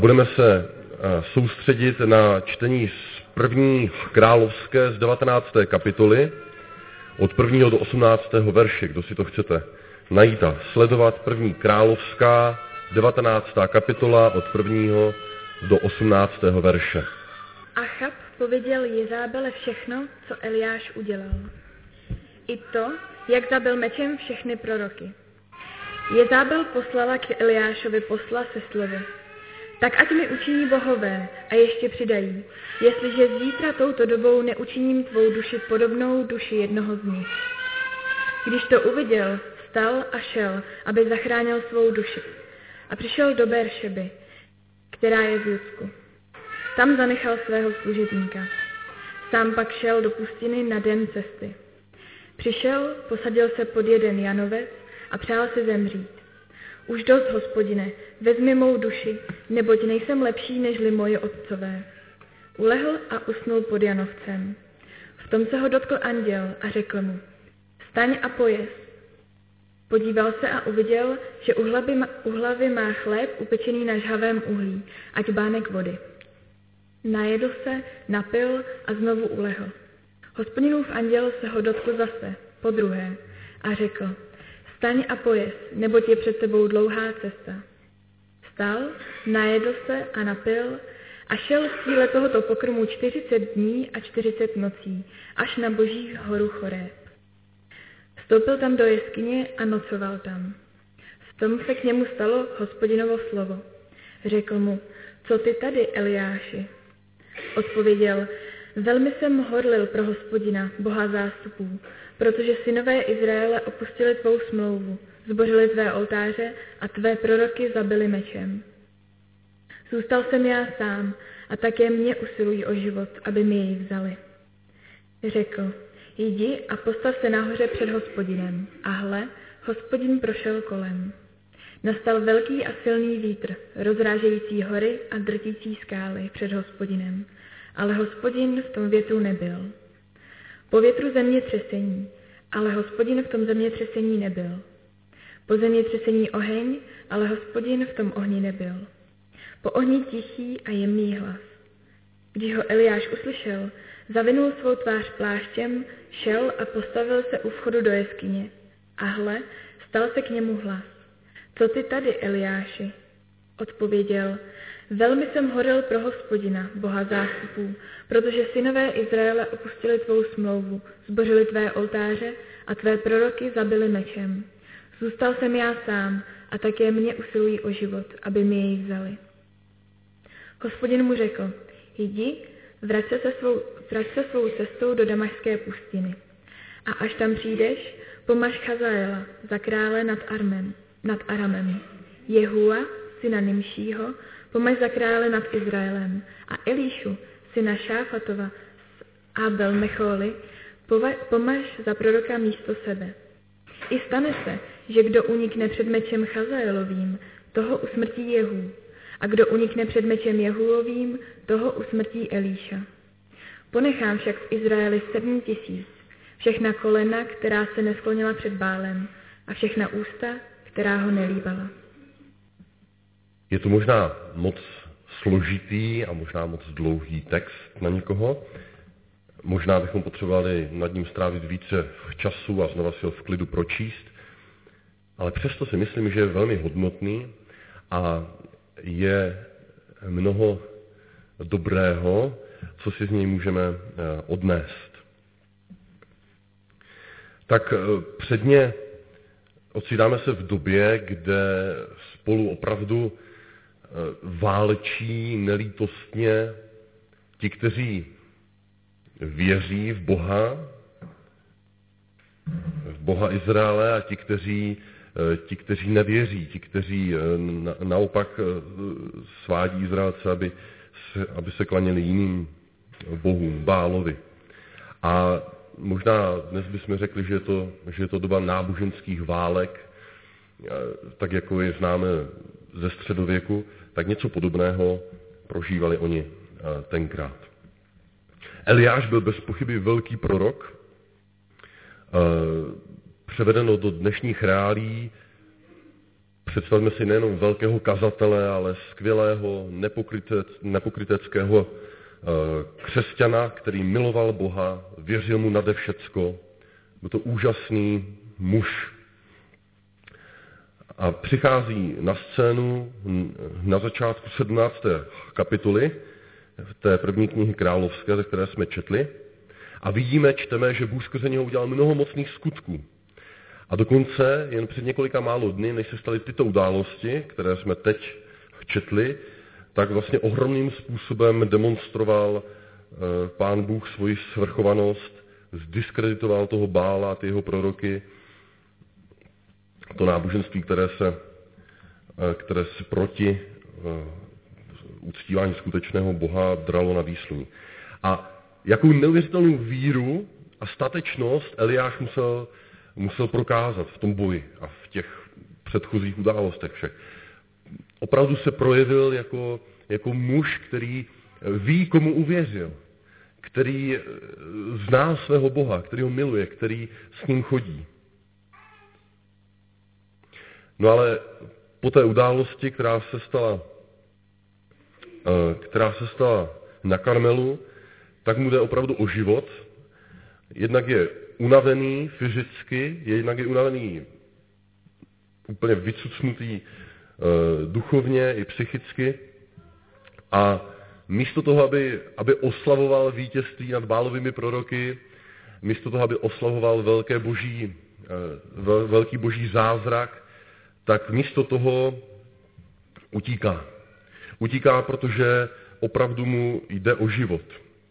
Budeme se soustředit na čtení z první královské z 19. kapitoly od 1. do 18. verše, kdo si to chcete najít a sledovat. První královská, 19. kapitola od 1. do 18. verše. Achab pověděl Jezábele všechno, co Eliáš udělal. I to, jak zabil mečem všechny proroky. Jezábel poslala k Eliášovi posla se slovy: tak ať mi učiní bohové a ještě přidají, jestliže zítra touto dobou neučiním tvou duši podobnou duši jednoho z nich. Když to uviděl, vstal a šel, aby zachránil svou duši. A přišel do Beršeby, která je v Judsku. Tam zanechal svého služebníka. Sám pak šel do pustiny na den cesty. Přišel, posadil se pod jeden janovec a přál si zemřít. Už dost, Hospodine, vezmi mou duši, neboť nejsem lepší nežli moje otcové. Ulehl a usnul pod janovcem. V tom se ho dotkl anděl a řekl mu: vstaň a pojez. Podíval se a uviděl, že u hlavy má chléb upečený na žhavém uhlí a čbánek vody. Najedl se, napil a znovu ulehl. Hospodinův anděl se ho dotkl zase, podruhé, a řekl: vstaň a pojez, neboť je před tebou dlouhá cesta. Vstal, najedl se a napil a šel v síle tohoto pokrmu 40 dní a 40 nocí, až na Boží horu Choreb. Vstoupil tam do jeskyně a nocoval tam. V tom se k němu stalo Hospodinovo slovo. Řekl mu: co ty tady, Eliáši? Odpověděl: velmi jsem horlil pro Hospodina, Boha zástupů, protože synové Izraele opustili tvou smlouvu, zbořili tvé oltáře a tvé proroky zabili mečem. Zůstal jsem já sám a také mě usilují o život, aby mi jej vzali. Řekl: jdi a postav se nahoře před Hospodinem. A hle, Hospodin prošel kolem. Nastal velký a silný vítr, rozrážející hory a drtící skály před Hospodinem, ale Hospodin v tom větru nebyl. Po větru zemětřesení, ale Hospodin v tom zemětřesení nebyl. Po zemětřesení oheň, ale Hospodin v tom ohni nebyl. Po ohni tichý a jemný hlas. Když ho Eliáš uslyšel, zavinul svou tvář pláštěm, šel a postavil se u vchodu do jeskyně. A hle, stal se k němu hlas: co ty tady, Eliáši? Odpověděl: velmi jsem horil pro Hospodina, Boha zástupů, protože synové Izraele opustili tvou smlouvu, zbořili tvé oltáře a tvé proroky zabili mečem. Zůstal jsem já sám a také mě usilují o život, aby mi jej vzali. Hospodin mu řekl: jdi, vrať se svou cestou do Damašské pustiny. A až tam přijdeš, pomaž Chazaela za krále nad Aramem. Jehua, syna Nimšího, pomaž za krále nad Izraelem. A Elíšu, syna Šáfatova z Abel Mecholi, pomaž za proroka místo sebe. I stane se, že kdo unikne před mečem Chazaelovým, toho usmrtí Jehu. A kdo unikne před mečem Jehuovým, toho usmrtí Elíša. Ponechám však v Izraeli 7 000, všechna kolena, která se nesklonila před Bálem, a všechna ústa, která ho nelíbala. Je to možná moc složitý a možná moc dlouhý text na někoho. Možná bychom potřebovali nad ním strávit více času a znova si ho v klidu pročíst, ale přesto si myslím, že je velmi hodnotný a je mnoho dobrého, co si z něj můžeme odnést. Tak předně ocitáme se v době, kde spolu opravdu válčí nelítostně ti, kteří věří v Boha Izraele, a ti, kteří nevěří, ti, kteří naopak svádí Izraelce, aby se klaněli jiným bohům, Bálovi. A možná dnes bychom řekli, že je to doba náboženských válek, tak jako je známe ze středověku, tak něco podobného prožívali oni tenkrát. Eliáš byl bez pochyby velký prorok. Převedeno do dnešních reálí Představme si nejenom velkého kazatele, ale skvělého, nepokryteckého křesťana, který miloval Boha, věřil mu nade všecko. Byl to úžasný muž. A přichází na scénu na začátku 17. kapitoly v té první knihy královské, ze které jsme četli. A čteme, že Bůh skrze něho udělal mnoho mocných skutků. A dokonce jen před několika málo dny, než se staly tyto události, které jsme teď četli, tak vlastně ohromným způsobem demonstroval Pán Bůh svoji svrchovanost, zdiskreditoval toho Bála, ty jeho proroky, to náboženství, které se proti uctívání skutečného Boha dralo na výsluní. A jakou neuvěřitelnou víru a statečnost Eliáš musel prokázat v tom boji a v těch předchozích událostech všech. Opravdu se projevil jako muž, který ví, komu uvěřil, který zná svého Boha, který ho miluje, který s ním chodí. No ale po té události, která se stala na Karmelu, tak mu jde opravdu o život. Jednak je unavený fyzicky, jednak je unavený úplně vycucnutý duchovně i psychicky. A místo toho, aby oslavoval vítězství nad Bálovými proroky, místo toho, aby oslavoval velký boží zázrak, tak místo toho utíká. Utíká, protože opravdu mu jde o život.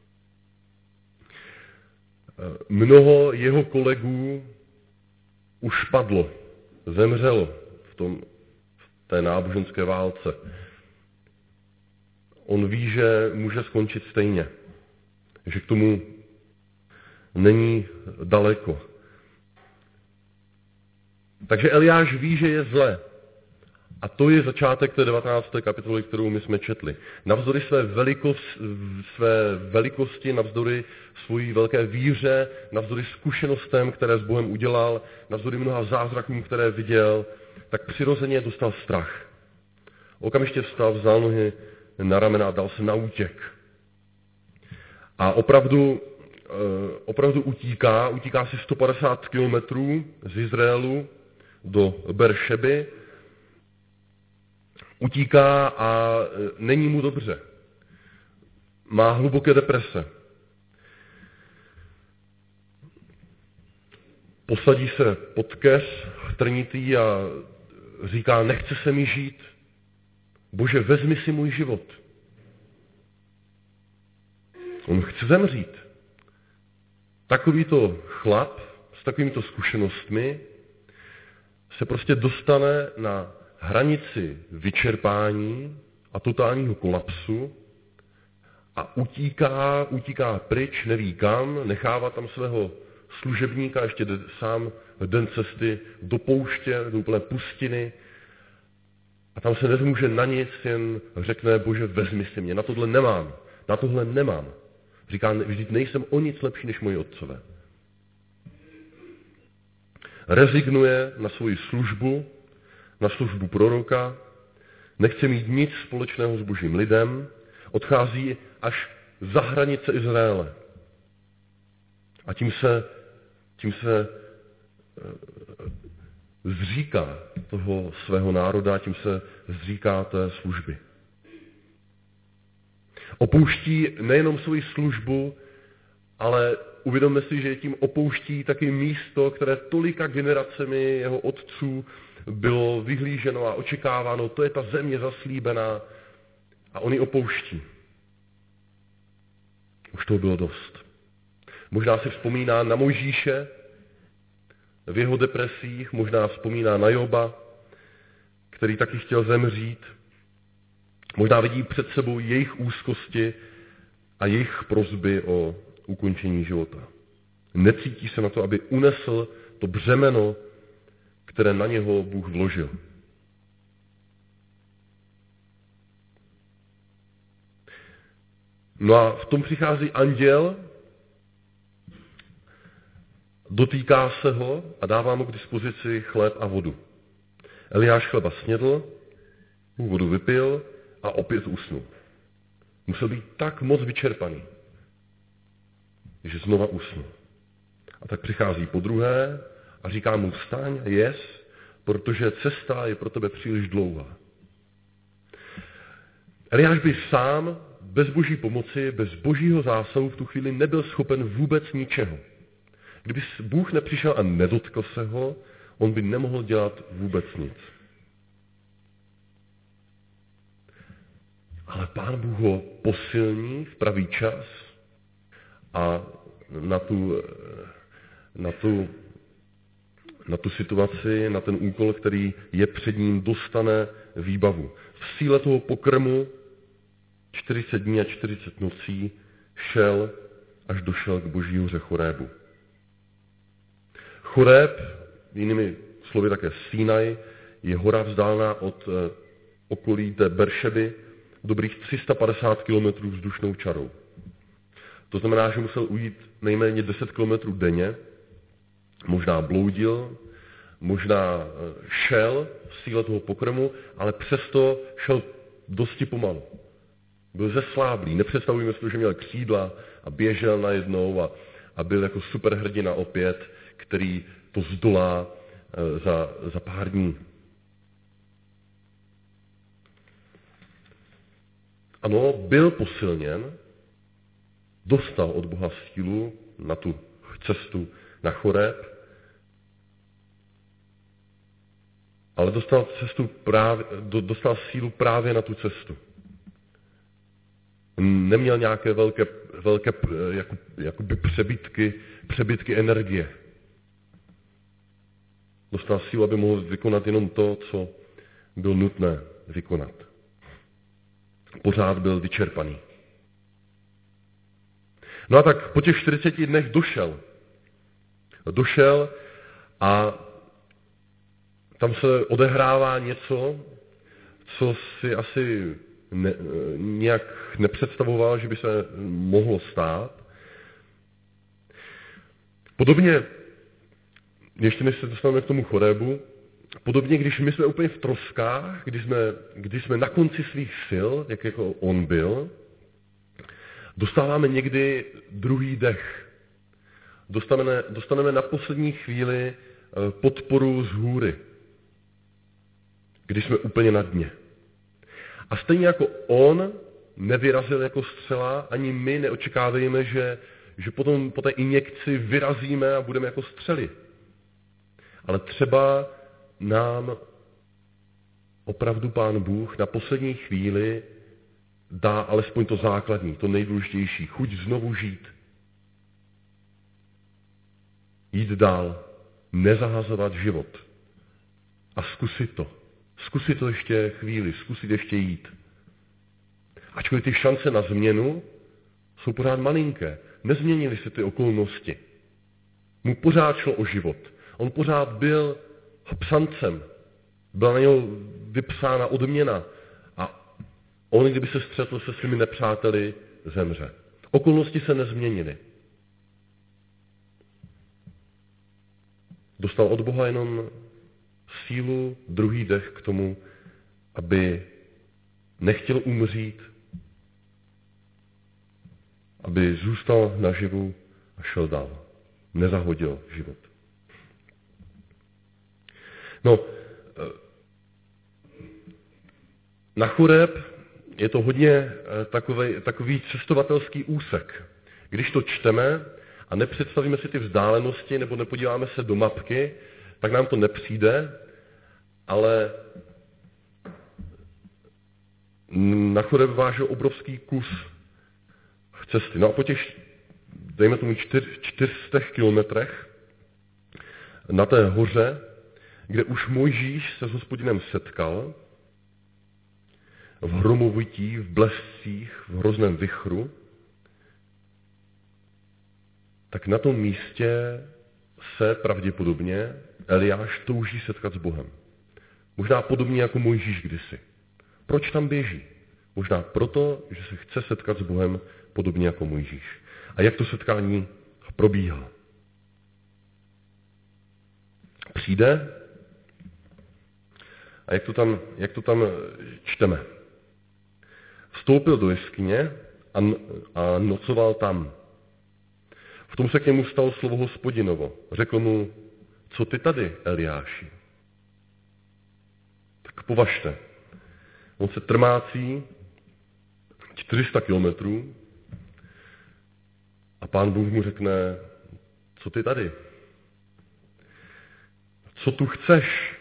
Mnoho jeho kolegů už padlo, zemřelo v té náboženské válce. On ví, že může skončit stejně, že k tomu není daleko. Takže Eliáš ví, že je zle. A to je začátek té 19. kapitoly, kterou my jsme četli. Navzdory své velikosti, navzdory svojí velké víře, navzdory zkušenostem, které s Bohem udělal, navzdory mnoha zázrakům, které viděl, tak přirozeně dostal strach. Okamžitě vstal, vzal nohy na ramena a dal se na útěk. A opravdu utíká si 150 kilometrů z Izraelu do Beršeby, utíká a není mu dobře. Má hluboké deprese. Posadí se pod keř trnitý a říká, nechce se mi žít. Bože, vezmi si můj život. On chce zemřít. Takovýto chlap s takovýmito zkušenostmi se prostě dostane na hranici vyčerpání a totálního kolapsu a utíká pryč, neví kam, nechává tam svého služebníka, ještě jde sám den cesty do pouště, do úplné pustiny a tam se nezmůže na nic, jen řekne, Bože, vezmi si mě, na tohle nemám. Říká, vždyť nejsem o nic lepší než moji otcové. Rezignuje na svoji službu, na službu proroka, nechce mít nic společného s božím lidem, odchází až za hranice Izraele. A tím se zříká toho svého národa, tím se zříká té služby. Opouští nejenom svoji službu, ale uvědomme si, že tím opouští taky místo, které tolika generacemi jeho otců bylo vyhlíženo a očekáváno, to je ta země zaslíbená a on ji opouští. Už toho bylo dost. Možná si vzpomíná na Mojžíše v jeho depresích, možná vzpomíná na Joba, který taky chtěl zemřít. Možná vidí před sebou jejich úzkosti a jejich prosby o ukončení života. Necítí se na to, aby unesl to břemeno, které na něho Bůh vložil. No a v tom přichází anděl, dotýká se ho a dává mu k dispozici chléb a vodu. Eliáš chleba snědl, vodu vypil a opět usnul. Musel být tak moc vyčerpaný, že znova usnul. A tak přichází podruhé a říká mu: vstaň, jez, protože cesta je pro tebe příliš dlouhá. Eliáš by sám, bez boží pomoci, bez božího zásahu v tu chvíli nebyl schopen vůbec ničeho. Kdyby Bůh nepřišel a nedotkl se ho, on by nemohl dělat vůbec nic. Ale Pán Bůh ho posilní v pravý čas a na tu situaci, na ten úkol, který je před ním, dostane výbavu. V síle toho pokrmu 40 dní a 40 nocí šel, až došel k boží hoře Chorébu. Choreb, jinými slovy také Sinaj, je hora vzdálená od okolí té Beršeby dobrých 350 kilometrů vzdušnou čarou. To znamená, že musel ujít nejméně 10 kilometrů denně, možná bloudil, možná šel v síle toho pokrmu, ale přesto šel dosti pomalu. Byl zesláblý, nepředstavujeme si to, že měl křídla a běžel najednou a byl jako superhrdina opět, který to zdolá za pár dní. Ano, byl posilněn, dostal od Boha sílu na tu cestu na Choreb, ale dostal sílu právě na tu cestu. Neměl nějaké velké jakoby přebytky energie. Dostal sílu, aby mohl vykonat jenom to, co bylo nutné vykonat. Pořád byl vyčerpaný. No a tak po těch 40 dnech došel a tam se odehrává něco, co si asi nějak nepředstavoval, že by se mohlo stát. Podobně, ještě než se dostaneme k tomu Chorébu, podobně, když my jsme úplně v troskách, když jsme na konci svých sil, jak jako on byl, dostáváme někdy druhý dech. Dostaneme na poslední chvíli podporu z hůry, když jsme úplně na dně. A stejně jako on nevyrazil jako střela, ani my neočekávejme, že potom po té injekci vyrazíme a budeme jako střely. Ale třeba nám opravdu Pán Bůh na poslední chvíli dá alespoň to základní, to nejdůležitější, chuť znovu žít. Jít dál, nezahazovat život a zkusit to. Zkusit to ještě chvíli, zkusit ještě jít. Ačkoliv ty šance na změnu jsou pořád malinké. Nezměnily se ty okolnosti. Mu pořád šlo o život. On pořád byl psancem. Byla na něho vypsána odměna. A on, kdyby se střetl se svými nepřáteli, zemře. Okolnosti se nezměnily. Dostal od Boha jenom sílu, druhý dech k tomu, aby nechtěl umřít, aby zůstal naživu a šel dál. Nezahodil život. No, na Choreb je to hodně takový cestovatelský úsek. Když to čteme a nepředstavíme si ty vzdálenosti nebo nepodíváme se do mapky, tak nám to nepřijde, ale na Choreb vážil obrovský kus cesty. No a po těch, dejme tomu 400 kilometrech na té hoře, kde už Mojžíš se s Hospodinem setkal, v hromovití, v blescích, v hrozném vichru, tak na tom místě se pravděpodobně Eliáš touží setkat s Bohem. Možná podobně jako Mojžíš kdysi. Proč tam běží? Možná proto, že se chce setkat s Bohem podobně jako Mojžíš. A jak to setkání probíhá? Přijde A jak to tam čteme? Vstoupil do jeskyně a nocoval tam. V tom se k němu stalo slovo Hospodinovo. Řekl mu, co ty tady, Eliáši? Tak považte. On se trmácí 400 kilometrů a Pán Bůh mu řekne, co ty tady? Co tu chceš?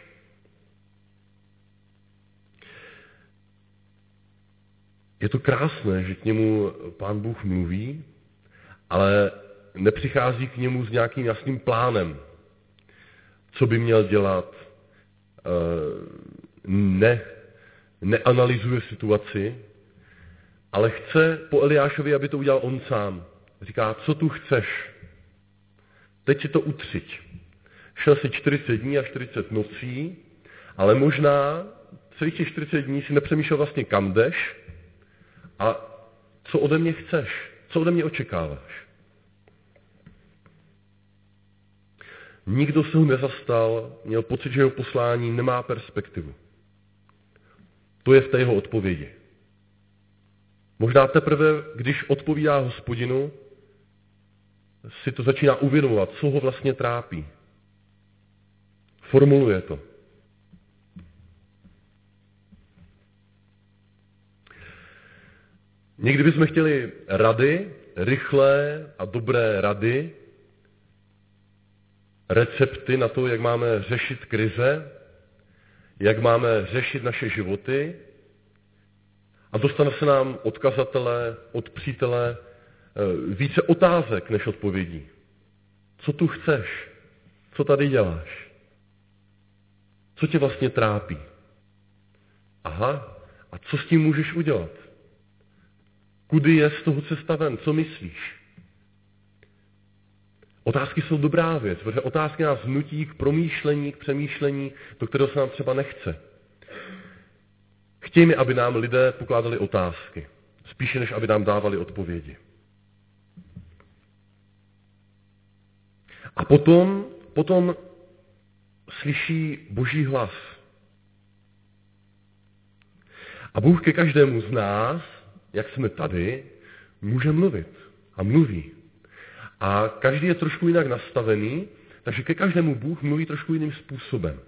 Je to krásné, že k němu Pán Bůh mluví, ale nepřichází k němu s nějakým jasným plánem, co by měl dělat, neanalyzuje situaci, ale chce po Eliášovi, aby to udělal on sám. Říká, co tu chceš? Teď si to utřiď. Šel si 40 dní a 40 nocí, ale možná celých těch 40 dní si nepřemýšlel vlastně, kam jdeš a co ode mě chceš, co ode mě očekáváš. Nikdo se ho nezastal, měl pocit, že jeho poslání nemá perspektivu. To je v té jeho odpovědi. Možná teprve, když odpovídá Hospodinu, si to začíná uvědomovat, co ho vlastně trápí. Formuluje to. Někdy bychom chtěli rady, rychlé a dobré rady, recepty na to, jak máme řešit krize, jak máme řešit naše životy a dostane se nám od kazatele, od přítele více otázek než odpovědí. Co tu chceš? Co tady děláš? Co tě vlastně trápí? Aha, a co s tím můžeš udělat? Kudy je z toho cesta ven? Co myslíš? Otázky jsou dobrá věc, protože otázky nás nutí k promýšlení, k přemýšlení, do kterého se nám třeba nechce. Chtějme, aby nám lidé pokládali otázky, spíše než aby nám dávali odpovědi. A potom slyší Boží hlas. A Bůh ke každému z nás, jak jsme tady, může mluvit. A mluví. A každý je trošku jinak nastavený, takže ke každému Bůh mluví trošku jiným způsobem.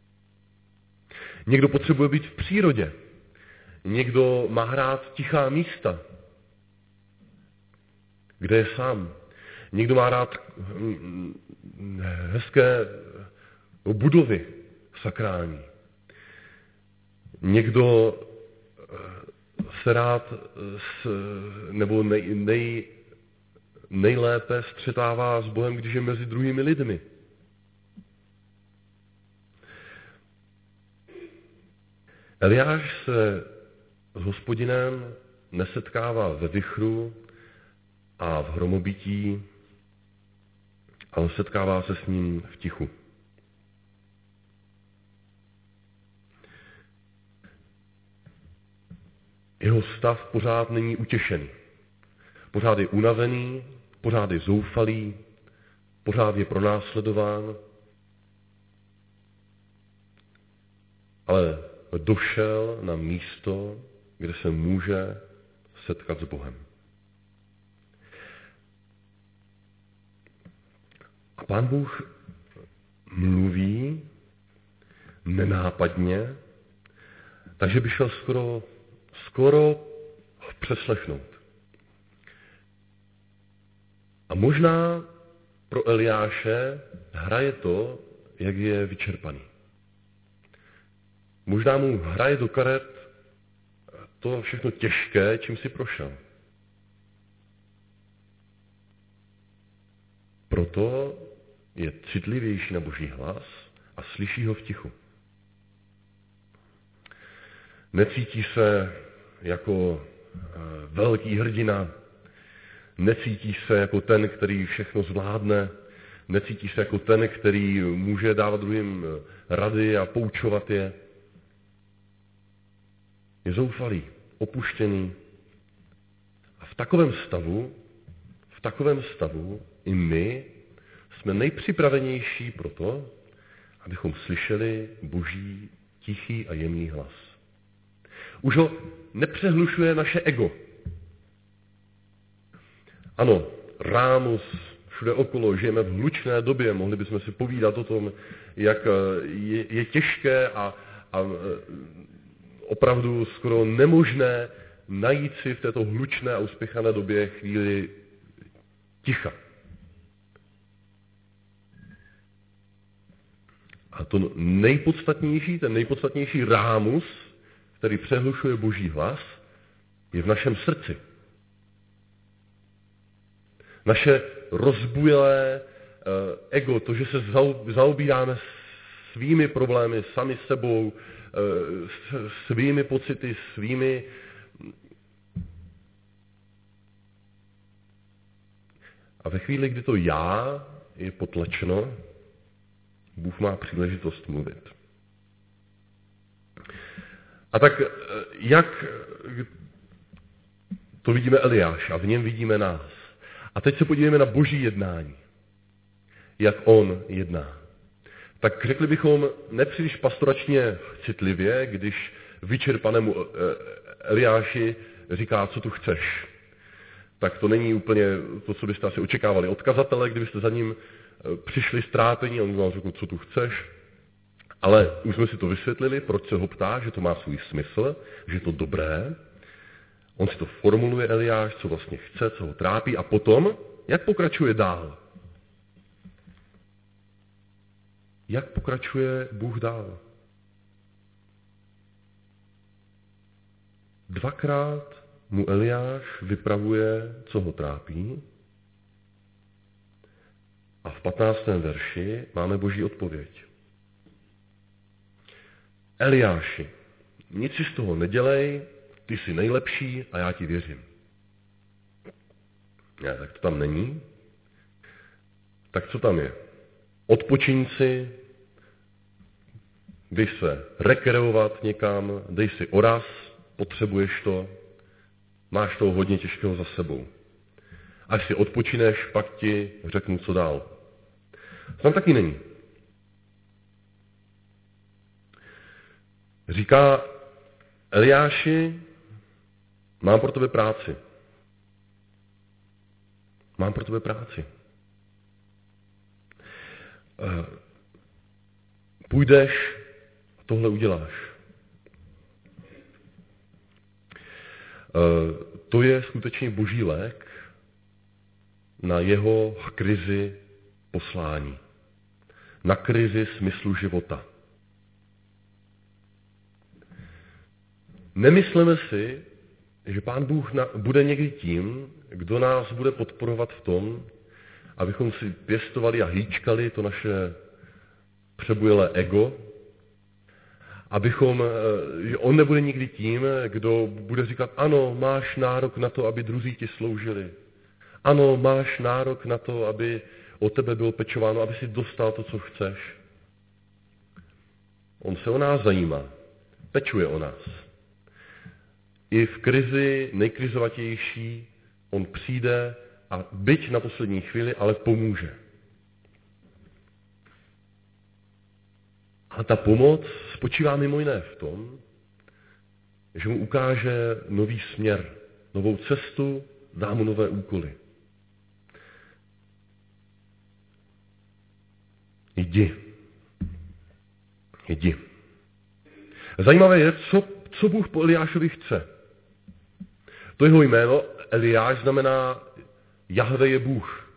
Někdo potřebuje být v přírodě. Někdo má rád tichá místa, kde je sám. Někdo má rád hezké budovy sakrální. Někdo se rád nebo nejlépe střetává s Bohem, když je mezi druhými lidmi. Eliáš se s Hospodinem nesetkává ve vichru a v hromobití, ale setkává se s ním v tichu. Jeho stav pořád není utěšený. Pořád je unavený, pořád je zoufalý, pořád je pronásledován, ale došel na místo, kde se může setkat s Bohem. A Pán Bůh mluví nenápadně, takže by šel skoro přeslechnout. A možná pro Eliáše hraje to, jak je vyčerpaný. Možná mu hraje do karet to všechno těžké, čím si prošel. Proto je citlivější na Boží hlas a slyší ho v tichu. Necítí se jako velký hrdina, necítí se jako ten, který všechno zvládne, necítí se jako ten, který může dávat druhým rady a poučovat je. Je zoufalý, opuštěný. A v takovém stavu i my jsme nejpřipravenější pro to, abychom slyšeli Boží tichý a jemný hlas. Už ho nepřehlušuje naše ego. Ano, rámus, všude okolo, žijeme v hlučné době, mohli bychom si povídat o tom, jak je těžké a opravdu skoro nemožné najít si v této hlučné a uspěchané době chvíli ticha. A to nejpodstatnější, ten nejpodstatnější rámus, který přehlušuje Boží hlas, je v našem srdci. Naše rozbujelé ego, to, že se zaobíráme svými problémy, sami sebou, svými pocity, svými... A ve chvíli, kdy to já je potlačeno, Bůh má příležitost mluvit. A tak jak to vidíme Eliáše a v něm vidíme nás. A teď se podívejme na Boží jednání. Jak on jedná. Tak řekli bychom nepříliš pastoračně citlivě, když vyčerpanému Eliáši říká, co tu chceš. Tak to není úplně to, co byste asi očekávali od kazatele, kdybyste za ním přišli strápení a on vám řekl, co tu chceš. Ale už jsme si to vysvětlili, proč se ho ptá, že to má svůj smysl, že je to dobré. On si to formuluje Eliáš, co vlastně chce, co ho trápí a potom, jak pokračuje dál? Jak pokračuje Bůh dál? Dvakrát mu Eliáš vypravuje, co ho trápí a v 15. verši máme Boží odpověď. Eliáši, nic si z toho nedělej, ty jsi nejlepší a já ti věřím. Ne, tak to tam není. Tak co tam je? Odpočiň si, dej se rekreovat někam, dej si oraz, potřebuješ to, máš toho hodně těžkého za sebou. Až si odpočineš, pak ti řeknu, co dál. Tam taky není. Říká Eliáši, mám pro tebe práci. Mám pro tebe práci. Půjdeš a tohle uděláš. To je skutečně Boží lék na jeho krizi poslání. Na krizi smyslu života. Nemyslíme si, že Pán Bůh bude někdy tím, kdo nás bude podporovat v tom, abychom si pěstovali a hýčkali to naše přebujelé ego, že on nebude nikdy tím, kdo bude říkat, ano, máš nárok na to, aby druzí ti sloužili. Ano, máš nárok na to, aby o tebe bylo pečováno, aby si dostal to, co chceš. On se o nás zajímá, pečuje o nás. I v krizi nejkrizovatější on přijde a byť na poslední chvíli, ale pomůže. A ta pomoc spočívá mimo jiné v tom, že mu ukáže nový směr, novou cestu, dá mu nové úkoly. Jdi. Zajímavé je, co Bůh po Eliášovi chce. To jeho jméno Eliáš znamená Jahve je Bůh.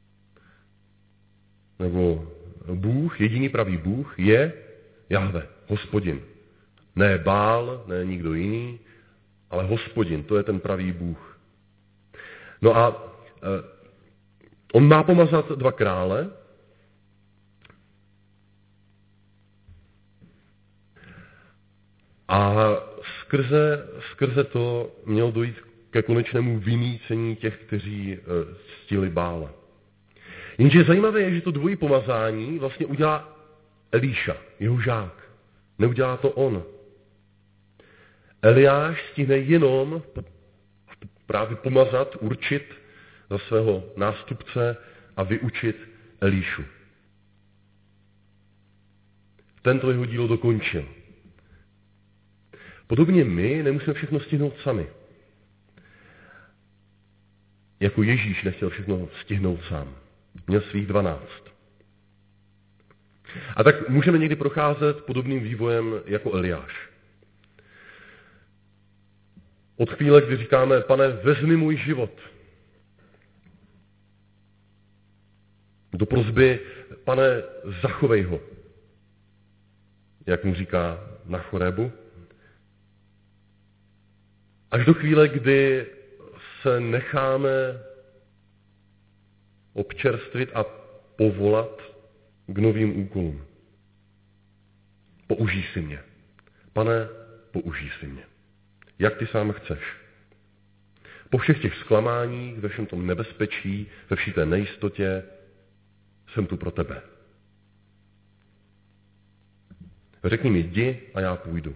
Nebo Bůh, jediný pravý Bůh je Jahve, Hospodin. Ne Bál, ne nikdo jiný, ale Hospodin, to je ten pravý Bůh. No a on má pomazat 2 krále. A skrze to mělo dojít ke konečnému vymýcení těch, kteří ctili Bála. Jenže zajímavé je, že to dvojí pomazání vlastně udělá Elíša, jeho žák. Neudělá to on. Eliáš stihne jenom právě pomazat, určit za svého nástupce a vyučit Elíšu. Tento jeho dílo dokončil. Podobně my nemusíme všechno stihnout sami. Jako Ježíš nechtěl všechno stihnout sám. Měl svých 12. A tak můžeme někdy procházet podobným vývojem jako Eliáš. Od chvíle, kdy říkáme, Pane, vezmi můj život. Do prosby, Pane, zachovej ho. Jak mu říká na Chorebu. Až do chvíle, kdy se necháme občerstvit a povolat k novým úkolům. Použij si mě. Pane, použij si mě. Jak ty sám chceš. Po všech těch zklamáních, ve všem tom nebezpečí, ve vší té nejistotě, jsem tu pro tebe. Řekni mi, jdi a já půjdu.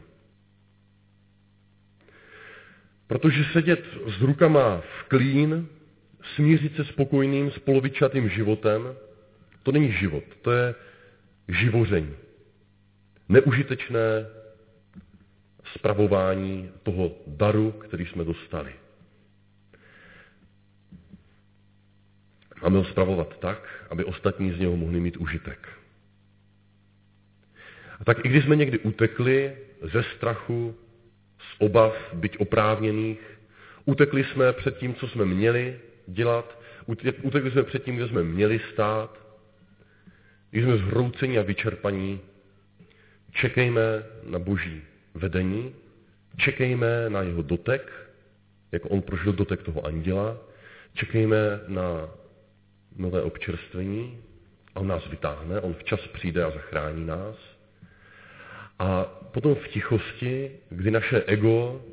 Protože sedět s rukama v klín, smířit se spokojným, spolovičatým životem, to není život, to je živoření. Neužitečné spravování toho daru, který jsme dostali. Máme ho spravovat tak, aby ostatní z něho mohli mít užitek. A tak i když jsme někdy utekli ze strachu, z obav, byť oprávněných, utekli jsme před tím, co jsme měli dělat, utekli jsme před tím, kde jsme měli stát, když jsme zhrouceni a vyčerpaní, čekejme na Boží vedení, čekejme na jeho dotek, jako on prožil dotek toho anděla, čekejme na nové občerstvení a on nás vytáhne, on včas přijde a zachrání nás. A potom v tichosti, kdy naše ego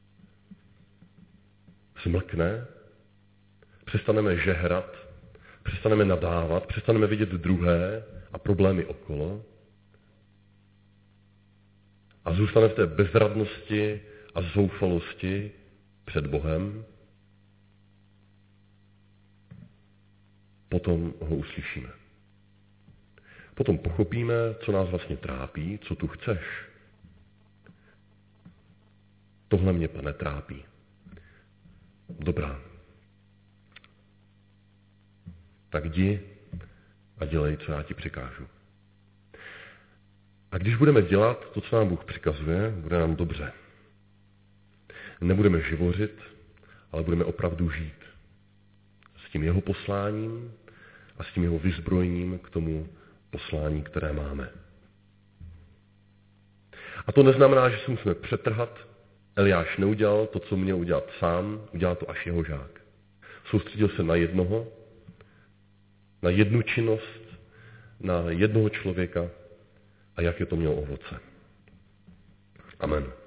zmlkne, přestaneme žehrat, přestaneme nadávat, přestaneme vidět druhé a problémy okolo a zůstaneme v té bezradnosti a zoufalosti před Bohem, potom ho uslyšíme. Potom pochopíme, co nás vlastně trápí, co tu chceš. Tohle mě, Pane, trápí. Dobrá. Tak jdi a dělej, co já ti přikážu. A když budeme dělat to, co nám Bůh přikazuje, bude nám dobře. Nebudeme živořit, ale budeme opravdu žít. S tím jeho posláním a s tím jeho vyzbrojením k tomu poslání, které máme. A to neznamená, že se musíme přetrhat. Eliáš neudělal to, co měl udělat sám, udělal to až jeho žák. Soustředil se na jednoho, na jednu činnost, na jednoho člověka a jaké to mělo ovoce. Amen.